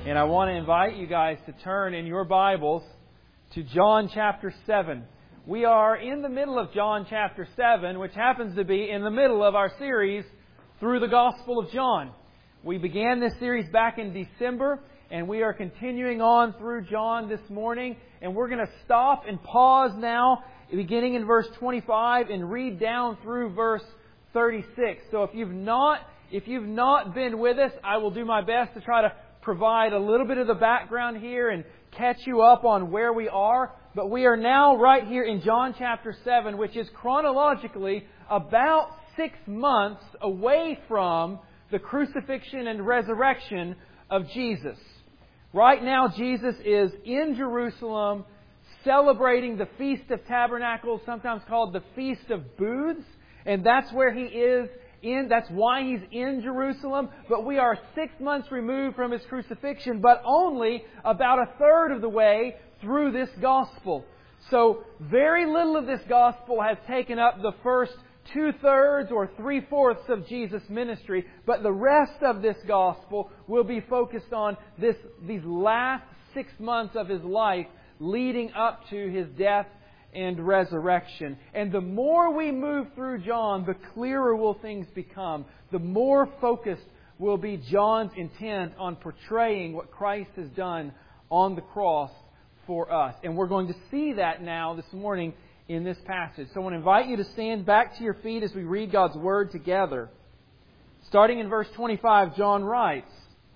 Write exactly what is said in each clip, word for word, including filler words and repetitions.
And I want to invite you guys to turn in your Bibles to John chapter seven. We are in the middle of John chapter seven, which happens to be in the middle of our series through the Gospel of John. We began this series back in December, and we are continuing on through John this morning. And we're going to stop and pause now, beginning in verse twenty-five, and read down through verse thirty-six. So if you've not, if you've not been with us, I will do my best to try to provide a little bit of the background here and catch you up on where we are. But we are now right here in John chapter seven, which is chronologically about six months away from the crucifixion and resurrection of Jesus. Right now, Jesus is in Jerusalem celebrating the Feast of Tabernacles, sometimes called the Feast of Booths. And that's where He is in. That's why He's in Jerusalem. But we are six months removed from His crucifixion, but only about a third of the way through this Gospel. So very little of this Gospel has taken up the first two-thirds or three-fourths of Jesus' ministry, but the rest of this Gospel will be focused on this, these last six months of His life leading up to His death and resurrection. And the more we move through John, the clearer will things become. The more focused will be John's intent on portraying what Christ has done on the cross for us. And we're going to see that now this morning in this passage. So I want to invite you to stand back to your feet as we read God's Word together. Starting in verse twenty-five, John writes,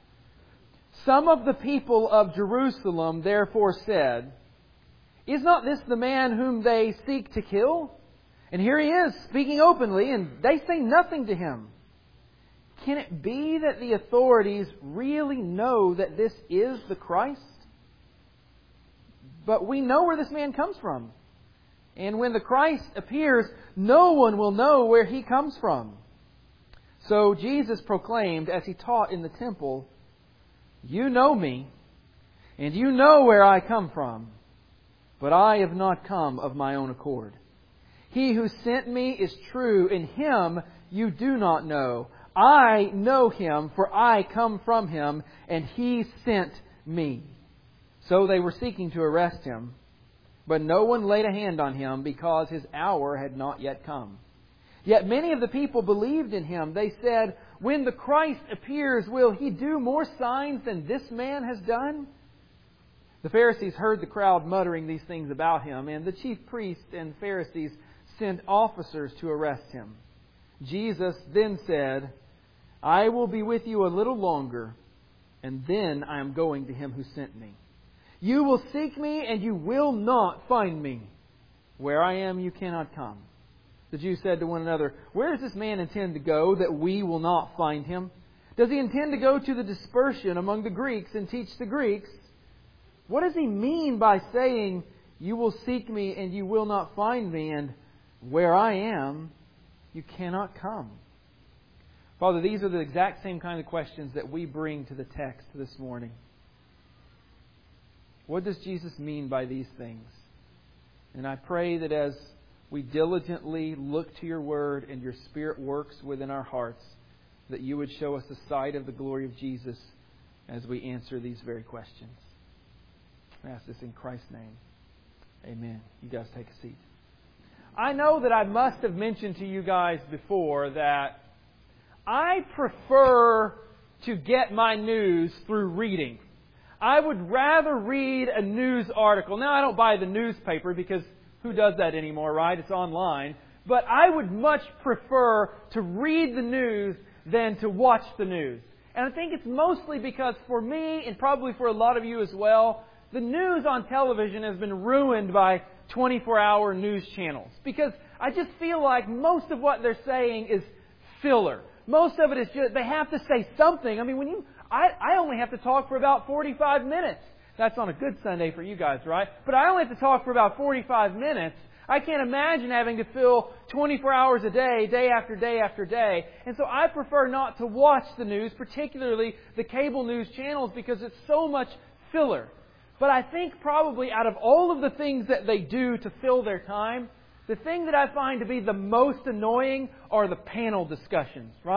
"Some of the people of Jerusalem therefore said, 'Is not this the man whom they seek to kill? And here He is, speaking openly, and they say nothing to Him. Can it be that the authorities really know that this is the Christ? But we know where this man comes from. And when the Christ appears, no one will know where He comes from.' So Jesus proclaimed as He taught in the temple, 'You know me, and you know where I come from. But I have not come of my own accord. He who sent me is true, and Him you do not know. I know Him, for I come from Him, and He sent me.' So they were seeking to arrest Him, but no one laid a hand on Him, because His hour had not yet come. Yet many of the people believed in Him. They said, 'When the Christ appears, will He do more signs than this man has done?' The Pharisees heard the crowd muttering these things about Him, and the chief priests and Pharisees sent officers to arrest Him. Jesus then said, 'I will be with you a little longer, and then I am going to Him who sent me. You will seek me, and you will not find me. Where I am, you cannot come.' The Jews said to one another, 'Where does this man intend to go, that we will not find Him? Does He intend to go to the dispersion among the Greeks and teach the Greeks? What does He mean by saying, "You will seek me and you will not find me," and "Where I am, you cannot come"?'" Father, these are the exact same kind of questions that we bring to the text this morning. What does Jesus mean by these things? And I pray that as we diligently look to Your Word and Your Spirit works within our hearts, that You would show us the sight of the glory of Jesus as we answer these very questions. I ask this in Christ's name. Amen. You guys take a seat. I know that I must have mentioned to you guys before that I prefer to get my news through reading. I would rather read a news article. Now, I don't buy the newspaper because who does that anymore, right? It's online. But I would much prefer to read the news than to watch the news. And I think it's mostly because for me, and probably for a lot of you as well, the news on television has been ruined by twenty-four hour news channels. Because I just feel like most of what they're saying is filler. Most of it is just, they have to say something. I mean, when you, I, I only have to talk for about forty-five minutes. That's on a good Sunday for you guys, right? But I only have to talk for about forty-five minutes. I can't imagine having to fill twenty-four hours a day, day after day after day. And so I prefer not to watch the news, particularly the cable news channels, because it's so much filler. But I think probably out of all of the things that they do to fill their time, the thing that I find to be the most annoying are the panel discussions, right?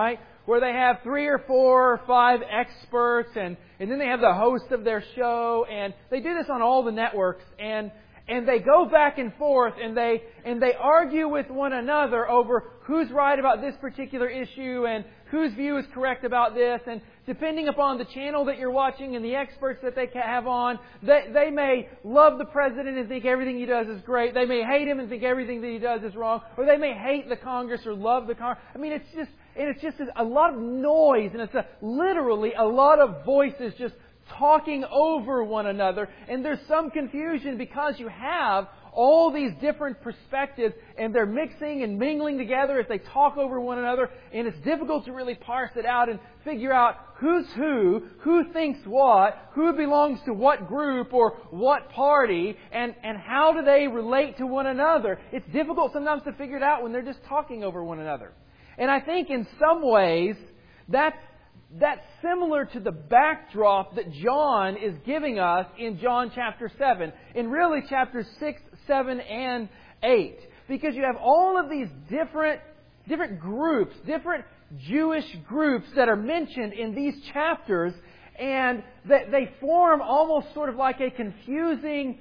where they have three or four or five experts, and, and then they have the host of their show, and they do this on all the networks, and and they go back and forth, and they and they argue with one another over who's right about this particular issue and whose view is correct about this. And depending upon the channel that you're watching and the experts that they have on, they, they may love the president and think everything he does is great. They may hate him and think everything that he does is wrong. Or they may hate the Congress or love the Congress. I mean, it's just, and it's just a lot of noise, and it's a, literally a lot of voices just talking over one another. And there's some confusion because you have all these different perspectives, and they're mixing and mingling together as they talk over one another, and it's difficult to really parse it out and figure out who's who, who thinks what, who belongs to what group or what party, and, and how do they relate to one another. It's difficult sometimes to figure it out when they're just talking over one another. And I think in some ways, that's That's similar to the backdrop that John is giving us in John chapter seven. In really chapters six, seven, and eight. Because you have all of these different, different groups, different Jewish groups that are mentioned in these chapters. And that they form almost sort of like a confusing,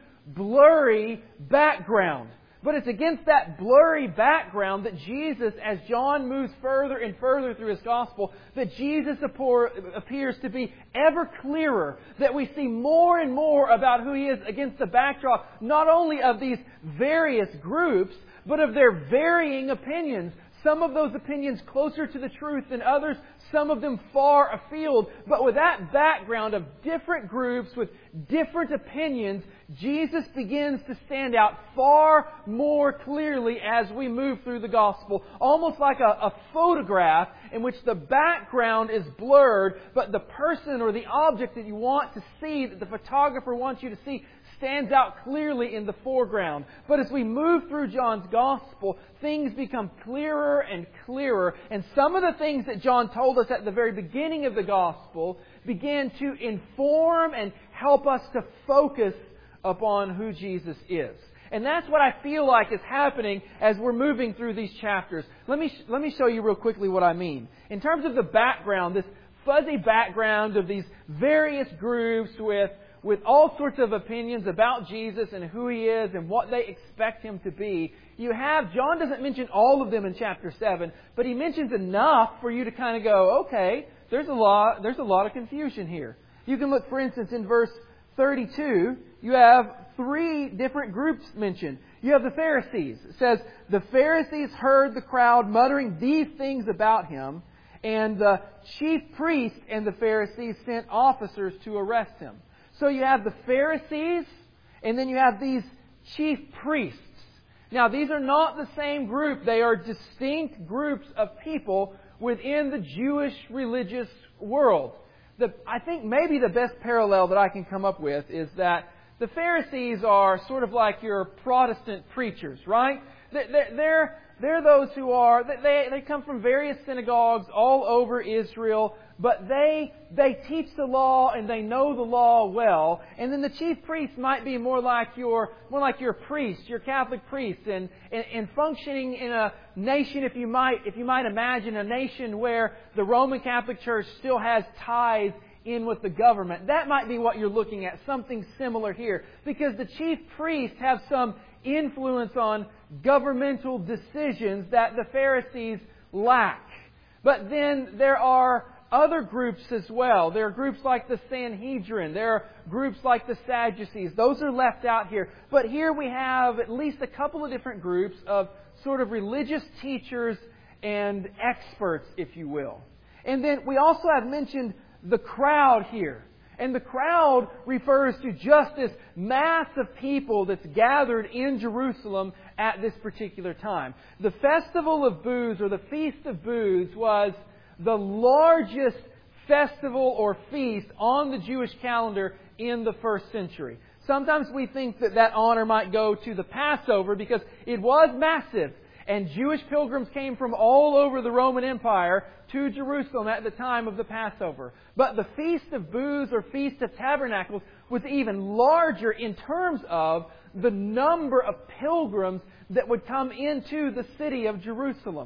blurry background. But it's against that blurry background that Jesus, as John moves further and further through his gospel, that Jesus appears to be ever clearer. That we see more and more about who He is against the backdrop, not only of these various groups, but of their varying opinions. Some of those opinions closer to the truth than others, some of them far afield. But with that background of different groups with different opinions, Jesus begins to stand out far more clearly as we move through the gospel. Almost like a, a photograph in which the background is blurred, but the person or the object that you want to see, that the photographer wants you to see, stands out clearly in the foreground. But as we move through John's Gospel, things become clearer and clearer. And some of the things that John told us at the very beginning of the Gospel begin to inform and help us to focus upon who Jesus is. And that's what I feel like is happening as we're moving through these chapters. Let me, let me show you real quickly what I mean. In terms of the background, this fuzzy background of these various groups with with all sorts of opinions about Jesus and who He is and what they expect Him to be. You have, John doesn't mention all of them in chapter seven, but he mentions enough for you to kind of go, okay, there's a lot, there's a lot of confusion here. You can look, for instance, in verse thirty-two, you have three different groups mentioned. You have the Pharisees. It says, the Pharisees heard the crowd muttering these things about Him, and the chief priests and the Pharisees sent officers to arrest Him. So you have the Pharisees, and then you have these chief priests. Now, these are not the same group. They are distinct groups of people within the Jewish religious world. The, I think maybe the best parallel that I can come up with is that the Pharisees are sort of like your Protestant preachers, right? They're, they're those who are, they, they come from various synagogues all over Israel, but they they teach the law and they know the law well. And then the chief priest might be more like your more like your priest, your Catholic priest, and, and, and functioning in a nation, if you might if you might imagine a nation where the Roman Catholic Church still has ties in with the government. That might be what you're looking at, something similar here. Because the chief priests have some influence on governmental decisions that the Pharisees lack. But then there are other groups as well. There are groups like the Sanhedrin. There are groups like the Sadducees. Those are left out here. But here we have at least a couple of different groups of sort of religious teachers and experts, if you will. And then we also have mentioned the crowd here. And the crowd refers to just this mass of people that's gathered in Jerusalem at this particular time. The Festival of Booths, or the Feast of Booths, was the largest festival or feast on the Jewish calendar in the first century. Sometimes we think that that honor might go to the Passover because it was massive. And Jewish pilgrims came from all over the Roman Empire to Jerusalem at the time of the Passover. But the Feast of Booths, or Feast of Tabernacles, was even larger in terms of the number of pilgrims that would come into the city of Jerusalem.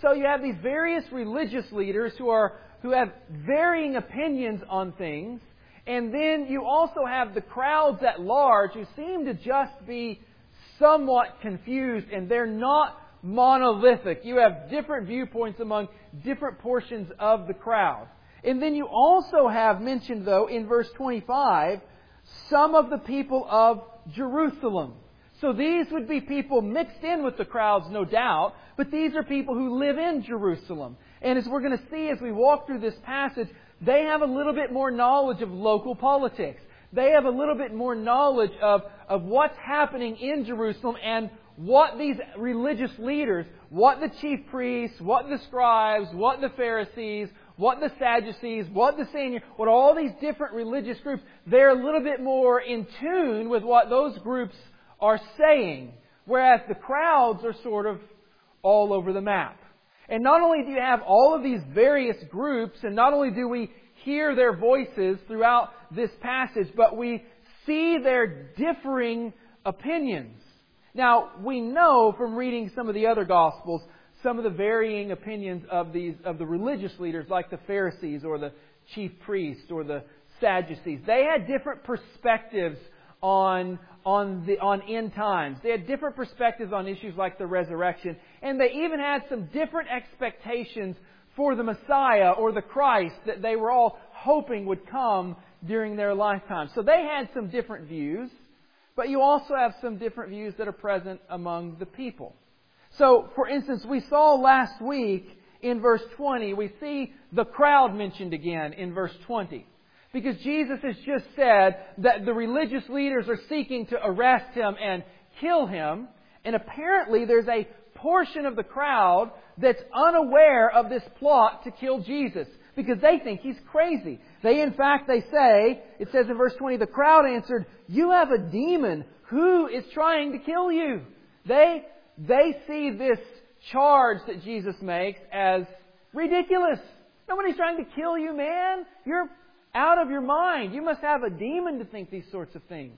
So you have these various religious leaders who are who have varying opinions on things. And then you also have the crowds at large who seem to just be somewhat confused, and they're not monolithic. You have different viewpoints among different portions of the crowd. And then you also have mentioned, though, in verse twenty-five, some of the people of Jerusalem. So these would be people mixed in with the crowds, no doubt, but these are people who live in Jerusalem. And as we're going to see as we walk through this passage, they have a little bit more knowledge of local politics. They have a little bit more knowledge of, of what's happening in Jerusalem and what these religious leaders, what the chief priests, what the scribes, what the Pharisees, what the Sadducees, what the senior, what all these different religious groups, they're a little bit more in tune with what those groups are saying. Whereas the crowds are sort of all over the map. And not only do you have all of these various groups, and not only do we hear their voices throughout this passage, but we see their differing opinions. Now, we know from reading some of the other Gospels, some of the varying opinions of these of the religious leaders, like the Pharisees or the chief priests or the Sadducees. They had different perspectives on on the on end times. They had different perspectives on issues like the resurrection, and they even had some different expectations for the Messiah or the Christ that they were all hoping would come during their lifetime. So they had some different views, but you also have some different views that are present among the people. So, for instance, we saw last week in verse twenty, we see the crowd mentioned again in verse twenty. Because Jesus has just said that the religious leaders are seeking to arrest Him and kill Him. And apparently there's a portion of the crowd that's unaware of this plot to kill Jesus. Because they think He's crazy. They, in fact, they say, it says in verse twenty, the crowd answered, "You have a demon. Who is trying to kill you?" They, they see this charge that Jesus makes as ridiculous. Nobody's trying to kill you, man. You're out of your mind. You must have a demon to think these sorts of things.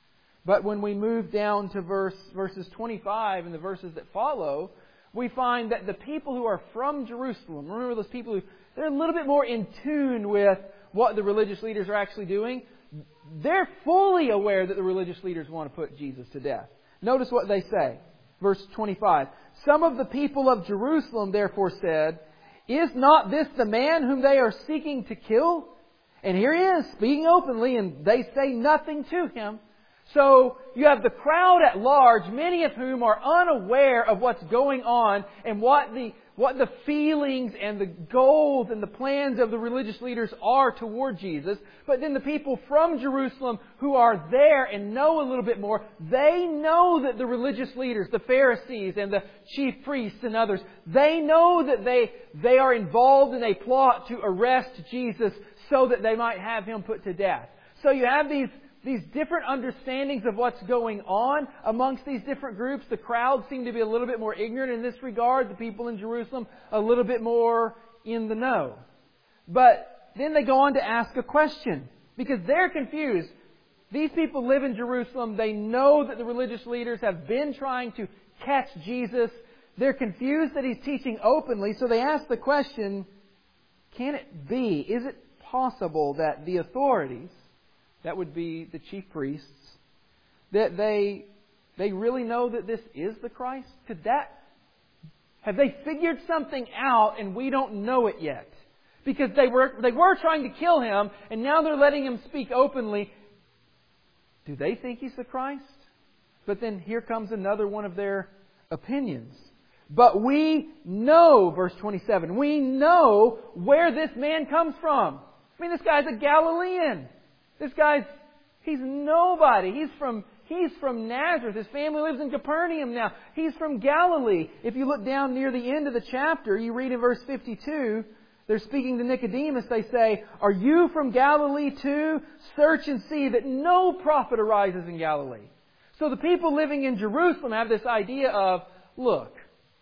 But when we move down to verse verses twenty-five and the verses that follow, we find that the people who are from Jerusalem, remember those people who, they're a little bit more in tune with what the religious leaders are actually doing. They're fully aware that the religious leaders want to put Jesus to death. Notice what they say. Verse twenty-five. Some of the people of Jerusalem therefore said, "Is not this the man whom they are seeking to kill? And here He is, speaking openly, and they say nothing to Him." So you have the crowd at large, many of whom are unaware of what's going on and what the what the feelings and the goals and the plans of the religious leaders are toward Jesus. But then the people from Jerusalem who are there and know a little bit more, they know that the religious leaders, the Pharisees and the chief priests and others, they know that they, they are involved in a plot to arrest Jesus so that they might have Him put to death. So you have these These different understandings of what's going on amongst these different groups. The crowd seem to be a little bit more ignorant in this regard. The people in Jerusalem a little bit more in the know. But then they go on to ask a question because they're confused. These people live in Jerusalem. They know that the religious leaders have been trying to catch Jesus. They're confused that He's teaching openly. So they ask the question, can it be, is it possible that the authorities, that would be the chief priests, that they they really know that this is the Christ? Could that, have they figured something out and we don't know it yet? Because they were they were trying to kill Him and now they're letting Him speak openly. Do they think He's the Christ? But then here comes another one of their opinions. But we know, verse twenty-seven, we know where this man comes from. I mean, this guy's a Galilean. This guy's, he's nobody. He's from, he's from Nazareth. His family lives in Capernaum now. He's from Galilee. If you look down near the end of the chapter, you read in verse fifty-two, they're speaking to Nicodemus. They say, "Are you from Galilee too? Search and see that no prophet arises in Galilee." So the people living in Jerusalem have this idea of, look,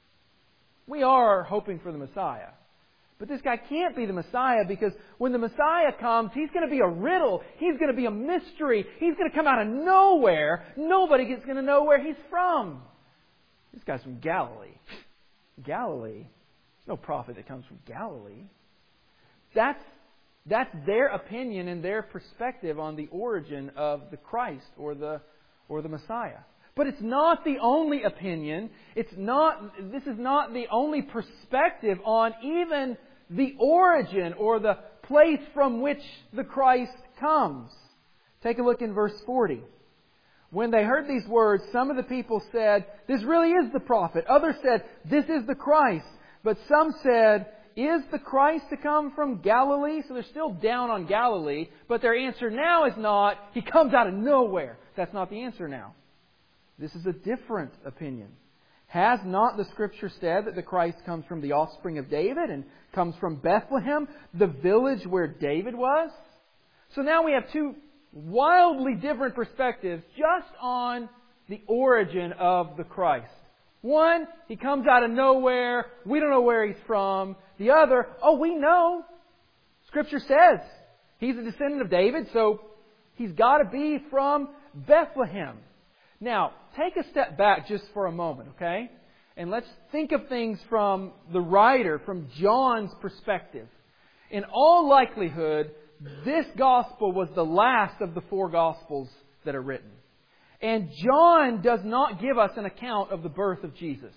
we are hoping for the Messiah. But this guy can't be the Messiah because when the Messiah comes, He's going to be a riddle. He's going to be a mystery. He's going to come out of nowhere. Nobody is going to know where He's from. This guy's from Galilee. Galilee? no prophet that comes from Galilee. That's, that's their opinion and their perspective on the origin of the Christ or the, or the Messiah. But it's not the only opinion. It's not, this is not the only perspective on even the origin or the place from which the Christ comes. Take a look in verse forty. When they heard these words, some of the people said, "This really is the prophet." Others said, "This is the Christ." But some said, "Is the Christ to come from Galilee?" So they're still down on Galilee, but their answer now is not, He comes out of nowhere. That's not the answer now. This is a different opinion. Has not the Scripture said that the Christ comes from the offspring of David and comes from Bethlehem, the village where David was? So now we have two wildly different perspectives just on the origin of the Christ. One, He comes out of nowhere. We don't know where He's from. The other, oh, we know. Scripture says He's a descendant of David, so He's got to be from Bethlehem. Now, take a step back just for a moment, okay? And let's think of things from the writer, from John's perspective. In all likelihood, this Gospel was the last of the four Gospels that are written. And John does not give us an account of the birth of Jesus.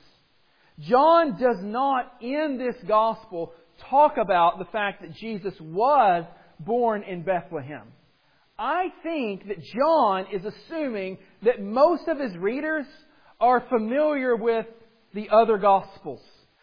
John does not, in this Gospel, talk about the fact that Jesus was born in Bethlehem. I think that John is assuming that most of his readers are familiar with the other Gospels.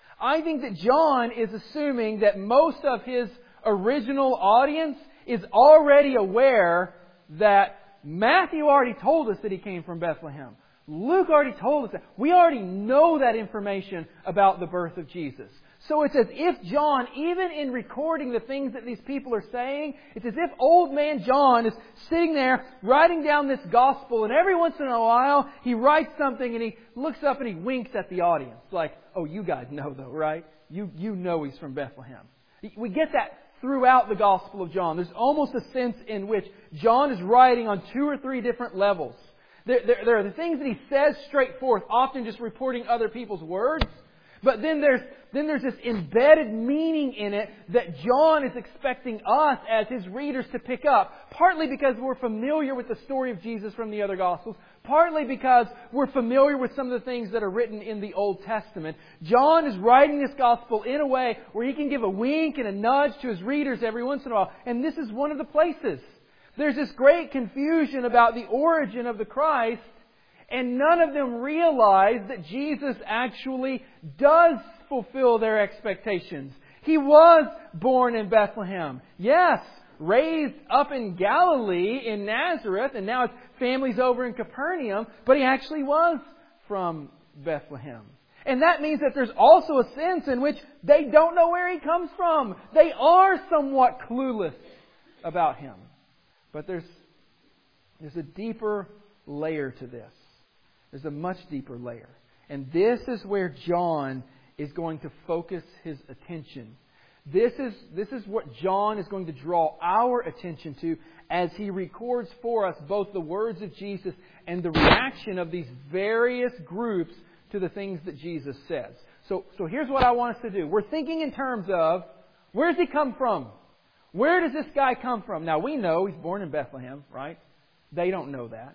I think that John is assuming that most of his original audience is already aware that Matthew already told us that He came from Bethlehem. Luke already told us that. We already know that information about the birth of Jesus. So it's as if John, even in recording the things that these people are saying, it's as if old man John is sitting there writing down this Gospel, and every once in a while he writes something and he looks up and he winks at the audience. Like, oh, you guys know though, right? You, you know He's from Bethlehem. We get that throughout the Gospel of John. There's almost a sense in which John is writing on two or three different levels. There, there, there are the things that he says straight forth, often just reporting other people's words. But then there's then there's this embedded meaning in it that John is expecting us as his readers to pick up. Partly because we're familiar with the story of Jesus from the other Gospels. Partly because we're familiar with some of the things that are written in the Old Testament. John is writing this Gospel in a way where he can give a wink and a nudge to his readers every once in a while. And this is one of the places. There's this great confusion about the origin of the Christ. And none of them realize that Jesus actually does fulfill their expectations. He was born in Bethlehem. Yes, raised up in Galilee, in Nazareth, and now his family's over in Capernaum, but He actually was from Bethlehem. And that means that there's also a sense in which they don't know where He comes from. They are somewhat clueless about Him. But there's, there's a deeper layer to this. There's a much deeper layer. And this is where John is going to focus his attention. This is, this is what John is going to draw our attention to as he records for us both the words of Jesus and the reaction of these various groups to the things that Jesus says. So, so here's what I want us to do. We're thinking in terms of, where does He come from? Where does this guy come from? Now, we know He's born in Bethlehem, right? They don't know that.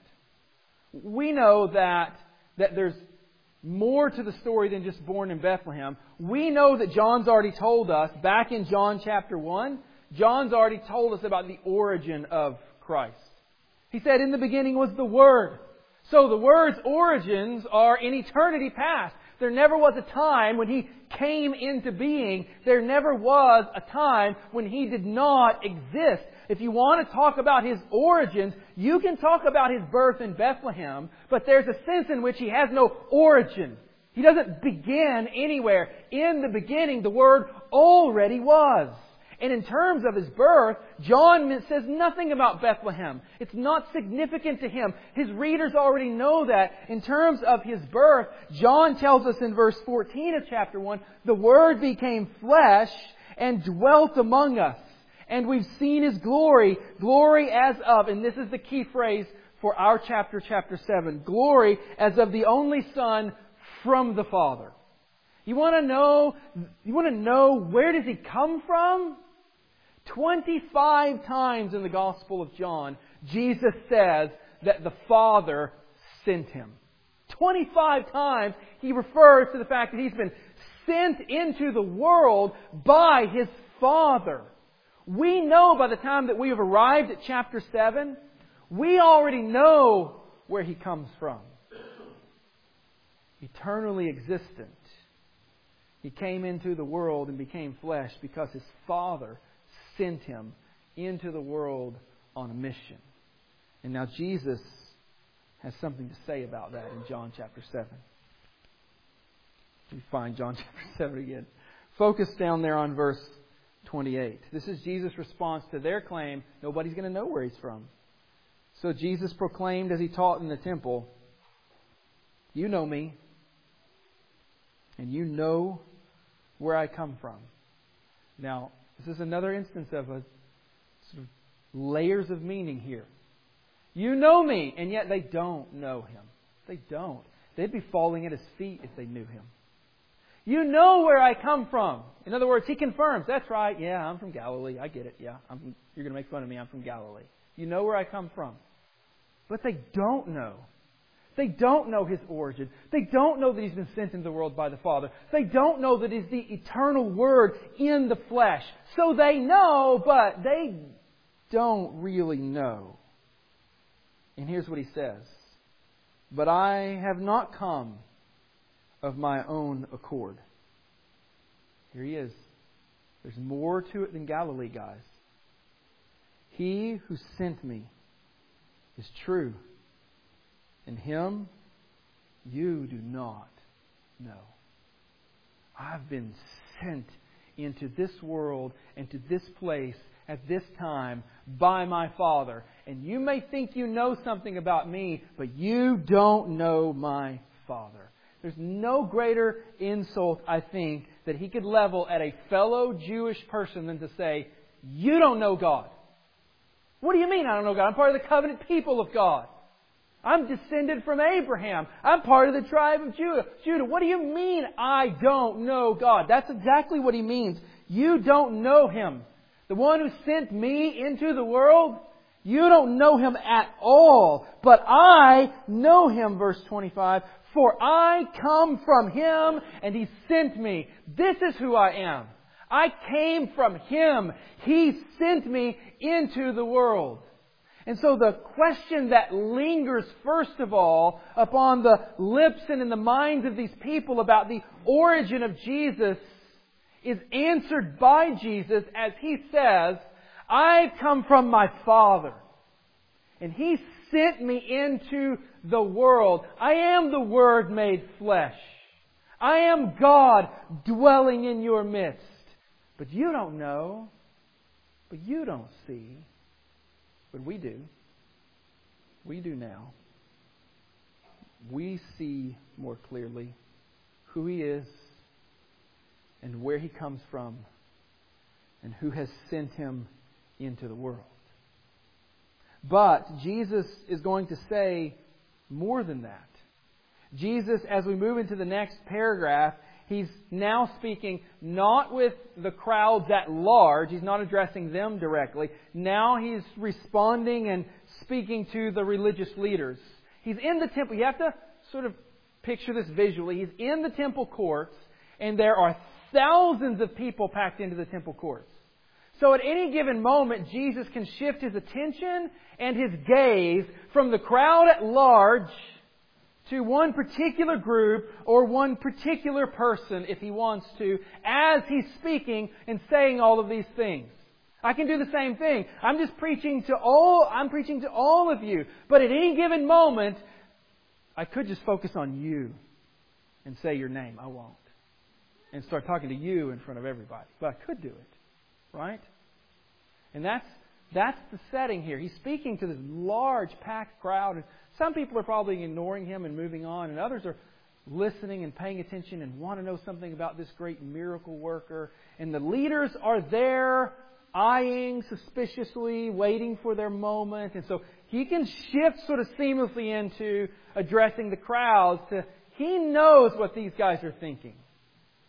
We know that, that there's more to the story than just born in Bethlehem. We know that John's already told us, back in John chapter one, John's already told us about the origin of Christ. He said, in the beginning was the Word. So the Word's origins are in eternity past. There never was a time when He came into being. There never was a time when He did not exist. If you want to talk about His origins, you can talk about His birth in Bethlehem, but there's a sense in which He has no origin. He doesn't begin anywhere. In the beginning, the Word already was. And in terms of His birth, John says nothing about Bethlehem. It's not significant to him. His readers already know that. In terms of His birth, John tells us in verse fourteen of chapter one, the Word became flesh and dwelt among us. And we've seen His glory, glory as of, and this is the key phrase for our chapter, chapter seven, glory as of the only Son from the Father. You want to know, you want to know where does He come from? twenty-five times in the Gospel of John, Jesus says that the Father sent Him. twenty-five times He refers to the fact that He's been sent into the world by His Father. We know by the time that we have arrived at chapter seven, we already know where He comes from. Eternally existent. He came into the world and became flesh because His Father sent Him into the world on a mission. And now Jesus has something to say about that in John chapter seven. We find John chapter seven again. Focus down there on verse twenty-eight. This is Jesus' response to their claim, nobody's going to know where He's from. So Jesus proclaimed as He taught in the temple, "You know me, and you know where I come from." Now, this is another instance of a sort of layers of meaning here. You know me, and yet they don't know Him. They don't. They'd be falling at His feet if they knew Him. You know where I come from. In other words, He confirms, that's right, yeah, I'm from Galilee. I get it, yeah. I'm, you're going to make fun of me, I'm from Galilee. You know where I come from. But they don't know. They don't know His origin. They don't know that He's been sent into the world by the Father. They don't know that He's the eternal Word in the flesh. So they know, but they don't really know. And here's what He says. "But I have not come of my own accord." Here He is. There's more to it than Galilee, guys. "He who sent me is true. And Him you do not know." I've been sent into this world and to this place at this time by my Father. And you may think you know something about me, but you don't know my Father. There's no greater insult, I think, that He could level at a fellow Jewish person than to say, "You don't know God." What do you mean I don't know God? I'm part of the covenant people of God. I'm descended from Abraham. I'm part of the tribe of Judah. Judah, what do you mean I don't know God? That's exactly what He means. You don't know Him. The one who sent me into the world, you don't know Him at all. But I know Him, verse twenty-five. "For I come from Him and He sent me." This is who I am. I came from Him. He sent me into the world. And so the question that lingers first of all upon the lips and in the minds of these people about the origin of Jesus is answered by Jesus as He says, "I've come from my Father, and He sent me into the world. I am the Word made flesh. I am God dwelling in your midst. But you don't know, but you don't see. But we do. We do now. We see more clearly who He is and where He comes from and who has sent Him into the world." But Jesus is going to say more than that. Jesus, as we move into the next paragraph, He's now speaking not with the crowds at large. He's not addressing them directly. Now He's responding and speaking to the religious leaders. He's in the temple. You have to sort of picture this visually. He's in the temple courts, and there are thousands of people packed into the temple courts. So at any given moment, Jesus can shift His attention and His gaze from the crowd at large to one particular group or one particular person if He wants to, as He's speaking and saying all of these things. I can do the same thing. I'm just preaching to all, I'm preaching to all of you. But at any given moment, I could just focus on you and say your name. I won't. And start talking to you in front of everybody. But I could do it. Right? And that's that's the setting here. He's speaking to this large, packed crowd. Some people are probably ignoring Him and moving on, and others are listening and paying attention and want to know something about this great miracle worker. And the leaders are there, eyeing suspiciously, waiting for their moment. And so He can shift sort of seamlessly into addressing the crowds. To He knows what these guys are thinking.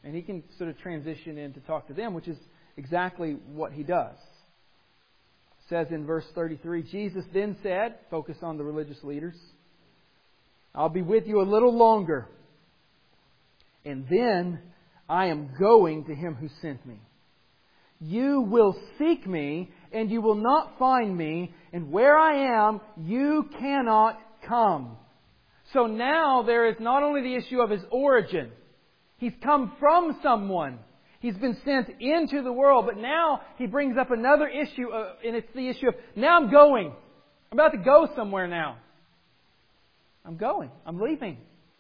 And He can sort of transition in to talk to them, which is exactly what He does. It says in verse thirty-three, Jesus then said, focus on the religious leaders, I'll be with you a little longer, and then I am going to Him who sent me. You will seek me, and you will not find me, and where I am, you cannot come. So now there is not only the issue of His origin. He's come from someone. He's been sent into the world. But now He brings up another issue, uh, and it's the issue of, now I'm going. I'm about to go somewhere now. I'm going. I'm leaving.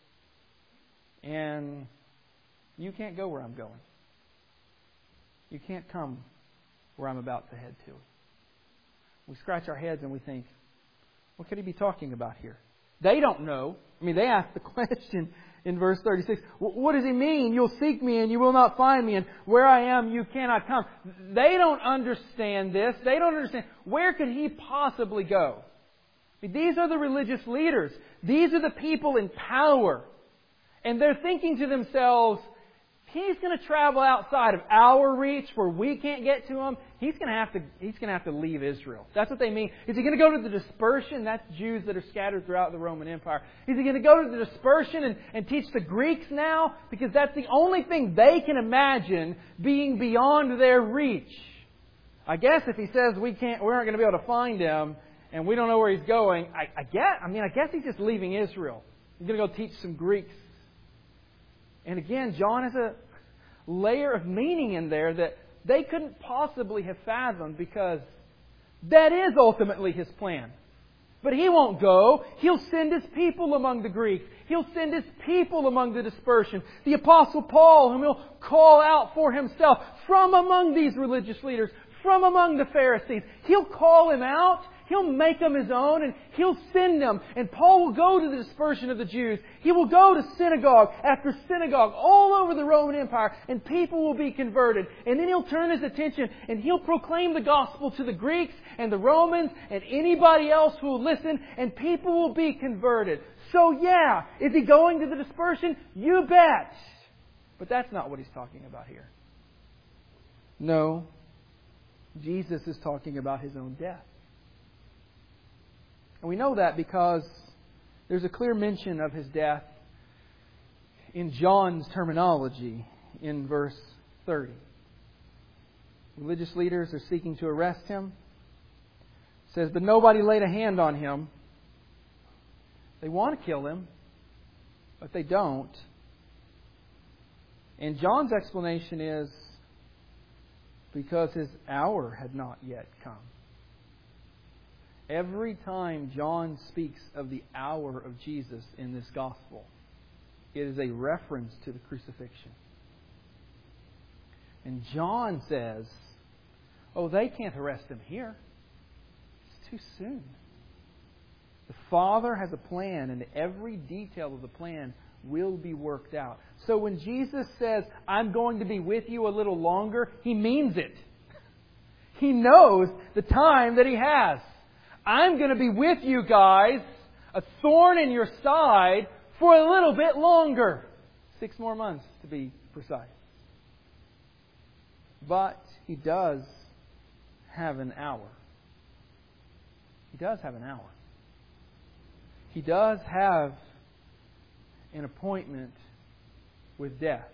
And you can't go where I'm going. You can't come where I'm about to head to. We scratch our heads and we think, what could He be talking about here? They don't know. I mean, they ask the question in verse thirty-six. What does He mean? You'll seek me and you will not find me, and where I am you cannot come. They don't understand this. They don't understand. Where could He possibly go? I mean, these are the religious leaders. These are the people in power. And they're thinking to themselves, He's going to travel outside of our reach where we can't get to Him. He's going to have to, he's going to have to leave Israel. That's what they mean. Is He going to go to the dispersion? That's Jews that are scattered throughout the Roman Empire. Is He going to go to the dispersion and, and teach the Greeks now? Because that's the only thing they can imagine being beyond their reach. I guess if He says we can't, we aren't going to be able to find Him and we don't know where He's going, I, I guess, I mean, I guess He's just leaving Israel. He's going to go teach some Greeks. And again, John has a layer of meaning in there that they couldn't possibly have fathomed, because that is ultimately His plan. But He won't go. He'll send His people among the Greeks. He'll send His people among the dispersion. The Apostle Paul, whom He'll call out for Himself from among these religious leaders, from among the Pharisees. He'll call him out. He'll make them His own, and He'll send them. And Paul will go to the dispersion of the Jews. He will go to synagogue after synagogue all over the Roman Empire, and people will be converted. And then He'll turn His attention and He'll proclaim the gospel to the Greeks and the Romans and anybody else who will listen, and people will be converted. So yeah, is He going to the dispersion? You bet! But that's not what He's talking about here. No. Jesus is talking about His own death. And we know that because there's a clear mention of His death in John's terminology in verse thirty. Religious leaders are seeking to arrest Him. It says, but nobody laid a hand on Him. They want to kill Him, but they don't. And John's explanation is because His hour had not yet come. Every time John speaks of the hour of Jesus in this Gospel, it is a reference to the crucifixion. And John says, oh, they can't arrest Him here. It's too soon. The Father has a plan, and every detail of the plan will be worked out. So when Jesus says, I'm going to be with you a little longer, He means it. He knows the time that He has. I'm going to be with you guys, a thorn in your side, for a little bit longer. Six more months, to be precise. But He does have an hour. He does have an hour. He does have an appointment with death.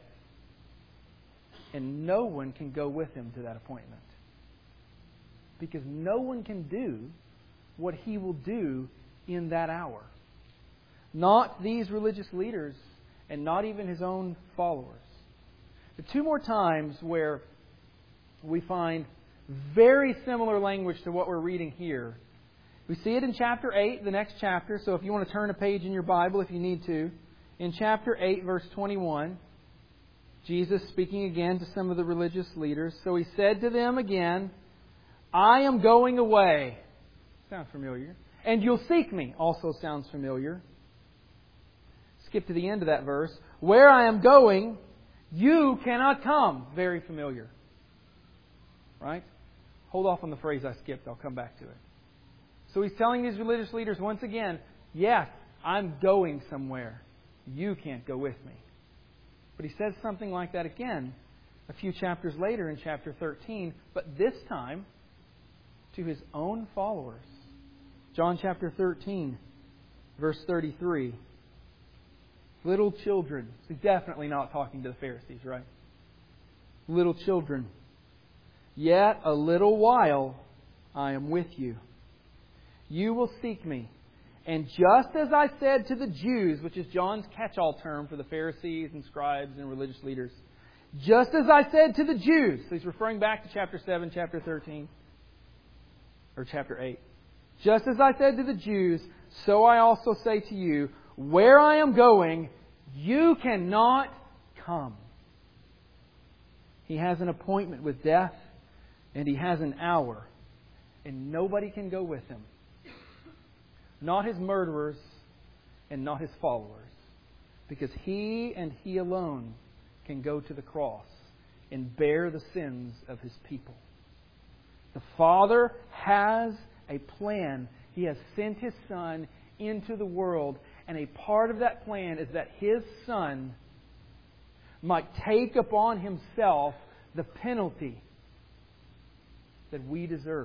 And no one can go with Him to that appointment. Because no one can do what He will do in that hour. Not these religious leaders, and not even His own followers. The two more times where we find very similar language to what we're reading here. We see it in chapter eight, the next chapter. So if you want to turn a page in your Bible, if you need to. In chapter eight, verse twenty-one, Jesus speaking again to some of the religious leaders. So He said to them again, I am going away. Sounds familiar. And you'll seek me. Also sounds familiar. Skip to the end of that verse. Where I am going, you cannot come. Very familiar. Right? Hold off on the phrase I skipped. I'll come back to it. So He's telling these religious leaders once again, yes, I'm going somewhere. You can't go with me. But He says something like that again a few chapters later in chapter thirteen, but this time to His own followers. John chapter thirteen, verse thirty-three. Little children. He's definitely not talking to the Pharisees, right? Little children. Yet a little while I am with you. You will seek me. And just as I said to the Jews, which is John's catch-all term for the Pharisees and scribes and religious leaders, just as I said to the Jews, so he's referring back to chapter seven, chapter thirteen, or chapter eight. Just as I said to the Jews, so I also say to you, where I am going, you cannot come. He has an appointment with death, and He has an hour, and nobody can go with Him. Not His murderers and not His followers. Because He and He alone can go to the cross and bear the sins of His people. The Father has a plan. He has sent His Son into the world, and a part of that plan is that His Son might take upon Himself the penalty that we deserve.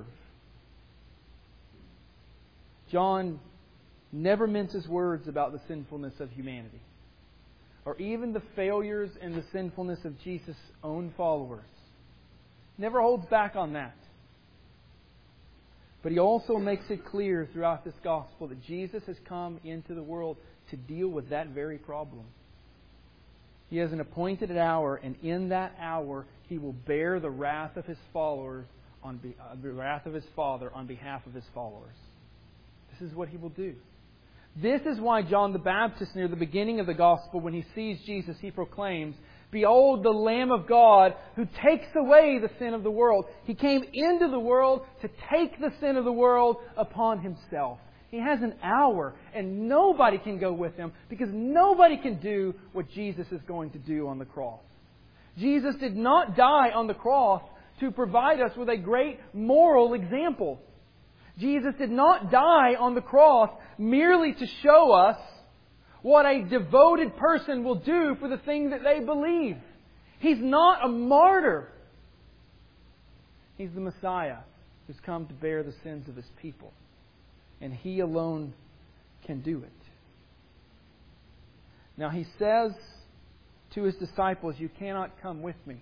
John never minces words about the sinfulness of humanity, or even the failures and the sinfulness of Jesus' own followers. Never holds back on that. But he also makes it clear throughout this gospel that Jesus has come into the world to deal with that very problem. He has an appointed hour, and in that hour He will bear the wrath of His followers on be, uh, the wrath of His Father on behalf of His followers. This is what He will do. This is why John the Baptist, near the beginning of the Gospel, when he sees Jesus, he proclaims, "Behold the Lamb of God who takes away the sin of the world." He came into the world to take the sin of the world upon Himself. He has an hour, and nobody can go with Him because nobody can do what Jesus is going to do on the cross. Jesus did not die on the cross to provide us with a great moral example. Jesus did not die on the cross merely to show us what a devoted person will do for the thing that they believe. He's not a martyr. He's the Messiah who's come to bear the sins of His people. And He alone can do it. Now He says to His disciples, "You cannot come with me.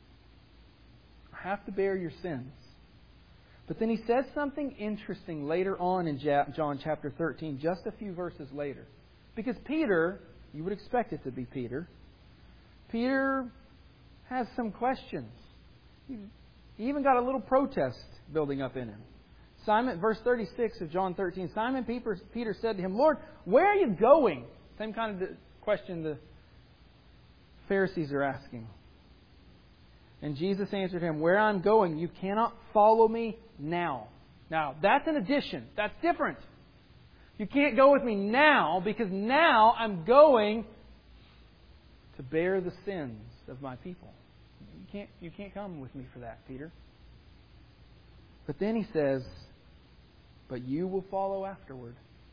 I have to bear your sins." But then He says something interesting later on in John chapter thirteen, just a few verses later. Because Peter, you would expect it to be Peter, Peter has some questions. He even got a little protest building up in him. Simon, verse thirty-six of John thirteen, Simon Peter, Peter said to Him, "Lord, where are you going?" Same kind of question the Pharisees are asking. And Jesus answered him, "Where I'm going, you cannot follow me now." Now, that's an addition. That's different. You can't go with me now because now I'm going to bear the sins of my people. You can't, you can't come with me for that, Peter. But then He says, "But you will follow afterward."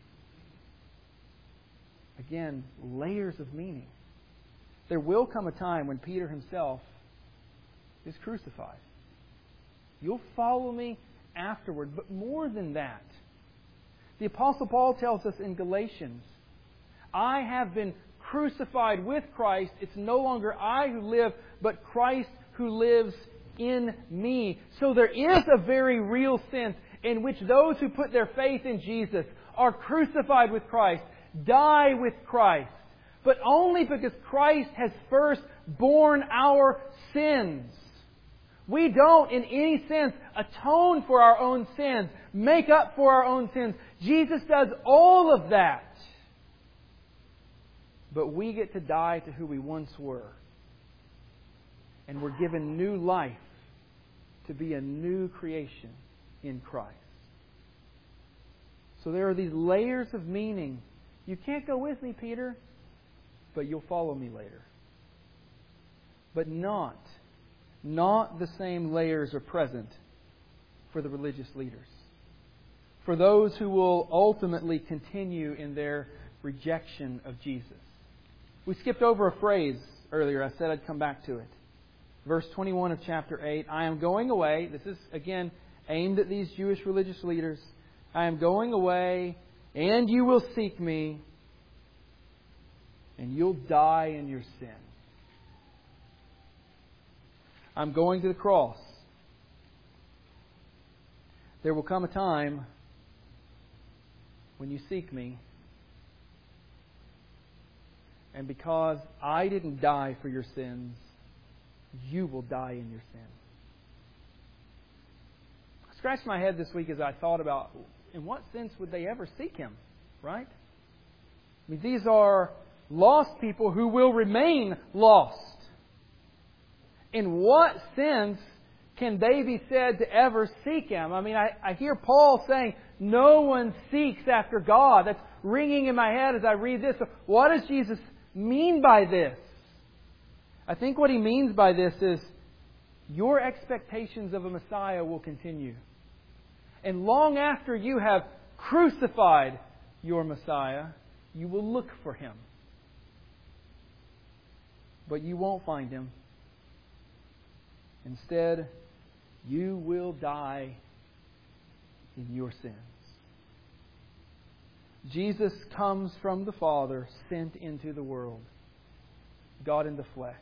Again, layers of meaning. There will come a time when Peter himself is crucified. You'll follow me afterward. But more than that, the Apostle Paul tells us in Galatians, "I have been crucified with Christ. It's no longer I who live, but Christ who lives in me." So there is a very real sense in which those who put their faith in Jesus are crucified with Christ, die with Christ, but only because Christ has first borne our sins. We don't, in any sense, atone for our own sins, make up for our own sins. Jesus does all of that. But we get to die to who we once were. And we're given new life to be a new creation in Christ. So there are these layers of meaning. You can't go with me, Peter, but you'll follow me later. But not, not the same layers are present for the religious leaders. For those who will ultimately continue in their rejection of Jesus. We skipped over a phrase earlier. I said I'd come back to it. Verse twenty-one of chapter eight. I am going away. This is, again, aimed at these Jewish religious leaders. I am going away, and you will seek me, and you'll die in your sin. I'm going to the cross. There will come a time when you seek me, and because I didn't die for your sins, you will die in your sin. I scratched my head this week as I thought about, in what sense would they ever seek Him? Right? I mean, these are lost people who will remain lost. In what sense can they be said to ever seek Him? I mean, I, I hear Paul saying, no one seeks after God. That's ringing in my head as I read this. So what does Jesus mean by this? I think what He means by this is your expectations of a Messiah will continue. And long after you have crucified your Messiah, you will look for Him. But you won't find Him. Instead, you will die in your sins. Jesus comes from the Father, sent into the world. God in the flesh.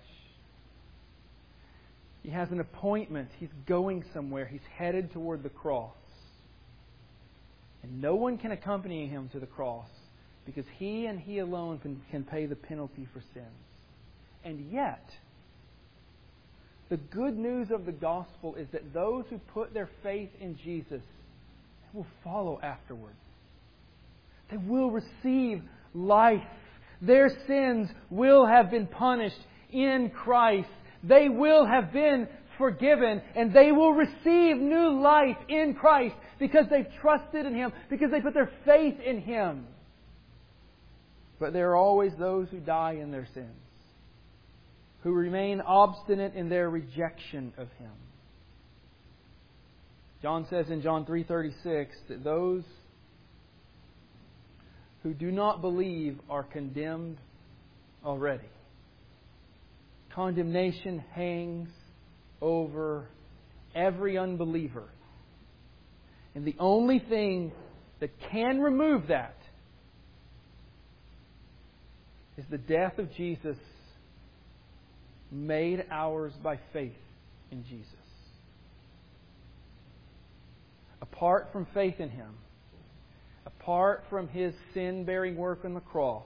He has an appointment. He's going somewhere. He's headed toward the cross. And no one can accompany Him to the cross because He and He alone can, can pay the penalty for sins. And yet, the good news of the gospel is that those who put their faith in Jesus will follow afterwards. They will receive life. Their sins will have been punished in Christ. They will have been forgiven, and they will receive new life in Christ because they've trusted in Him, because they put their faith in Him. But there are always those who die in their sins, who remain obstinate in their rejection of Him. John says in John three thirty-six that those who do not believe are condemned already. Condemnation hangs over every unbeliever. And the only thing that can remove that is the death of Jesus made ours by faith in Jesus. Apart from faith in Him, apart from His sin-bearing work on the cross,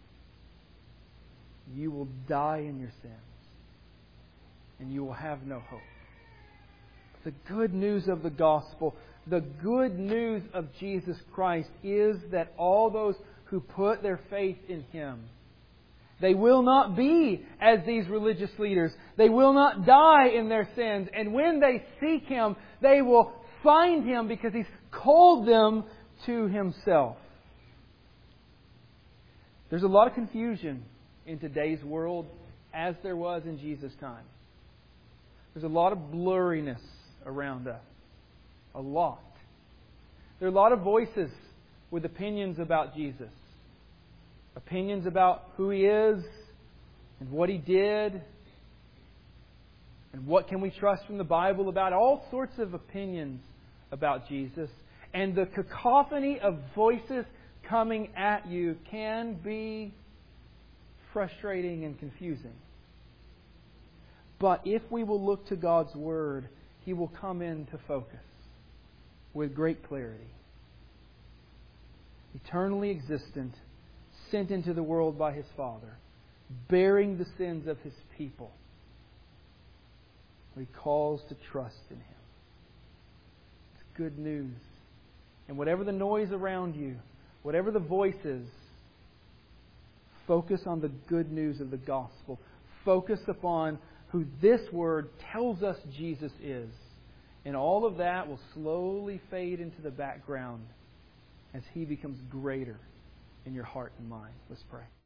you will die in your sins. And you will have no hope. The good news of the gospel, the good news of Jesus Christ is that all those who put their faith in Him, they will not be as these religious leaders. They will not die in their sins. And when they seek Him, they will find Him because He's called them to Himself. There's a lot of confusion in today's world, as there was in Jesus' time. There's a lot of blurriness around us. A lot. There are a lot of voices with opinions about Jesus. Opinions about who He is and what He did and what can we trust from the Bible about all sorts of opinions about Jesus. And the cacophony of voices coming at you can be frustrating and confusing. But if we will look to God's Word, He will come into focus with great clarity. Eternally existent, sent into the world by His Father, bearing the sins of His people. He calls to trust in Him. It's good news. And whatever the noise around you, whatever the voices, focus on the good news of the gospel. Focus upon who this Word tells us Jesus is. And all of that will slowly fade into the background as He becomes greater in your heart and mind. Let's pray.